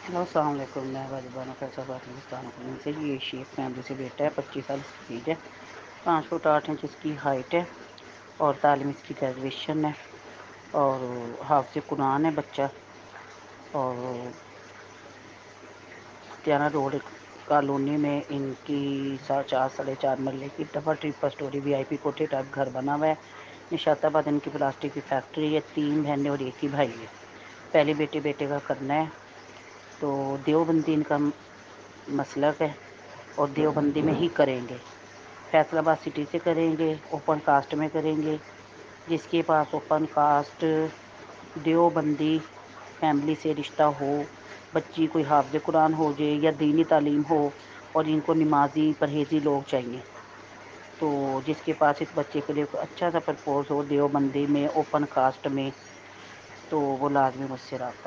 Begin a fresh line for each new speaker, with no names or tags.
Hello, अस्सलाम वालेकुम। मैं वाजिबाना फैसल पाकिस्तान से। ये शेख फैमिली से बेटा है, 25 साल इसकी एज है, 5 फुट 8 इंच इसकी हाइट है और तालीम इसकी ग्रेजुएशन है और हाफ़िज़ कुरान है बच्चा। और सत्याना रोड कॉलोनी में इनकी 4 साढ़े 4 मरले की डबल ट्रिपल स्टोरी वीआईपी कोठे टाइप घर बना हुआ है। निशाताबाद इनकी प्लास्टिक की फैक्ट्री है। 3 बहनें और एक ही भाई है। पहले बेटे का करना है तो देवबंदी इनका मसलक है और देवबंदी में ही करेंगे। फैसलाबाद सिटी से करेंगे, ओपन कास्ट में करेंगे। जिसके पास ओपन कास्ट देवबंदी फैमिली से रिश्ता हो, बच्ची कोई हाफ़िज़ कुरान हो जाए या दीनी तालीम हो और इनको नमाज़ी परहेज़ी लोग चाहिए, तो जिसके पास इस बच्चे के लिए कोई अच्छा सा प्रपोज़ हो देवबंदी में ओपन कास्ट में, तो वो लाज़मी मुझसे रब्ता